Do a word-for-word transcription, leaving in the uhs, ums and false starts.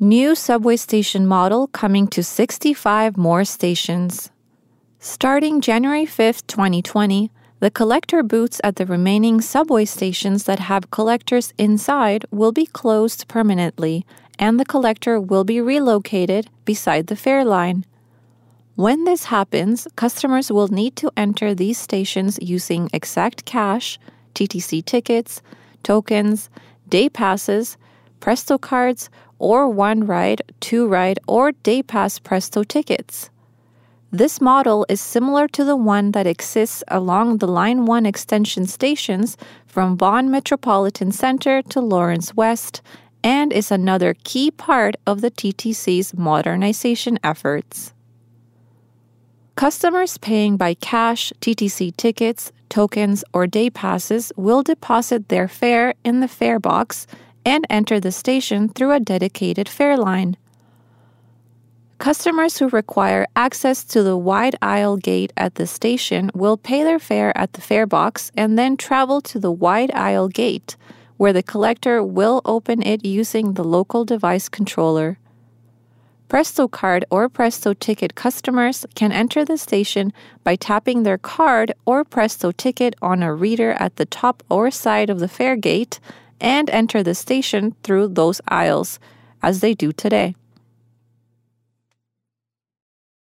New subway station model coming to sixty-five more stations. Starting January fifth, twenty twenty, the collector booths at the remaining subway stations that have collectors inside will be closed permanently, and the collector will be relocated beside the fare line. When this happens, customers will need to enter these stations using exact cash, T T C tickets, tokens, day passes, Presto cards, or one ride, two ride, or day pass Presto tickets. This model is similar to the one that exists along the Line one extension stations from Vaughan Metropolitan Center to Lawrence West and is another key part of the T T C's modernization efforts. Customers paying by cash, T T C tickets, tokens, or day passes will deposit their fare in the fare box and enter the station through a dedicated fare line. Customers who require access to the wide aisle gate at the station will pay their fare at the fare box and then travel to the wide aisle gate, where the collector will open it using the local device controller. Presto card or Presto ticket customers can enter the station by tapping their card or Presto ticket on a reader at the top or side of the fare gate and enter the station through those aisles, as they do today.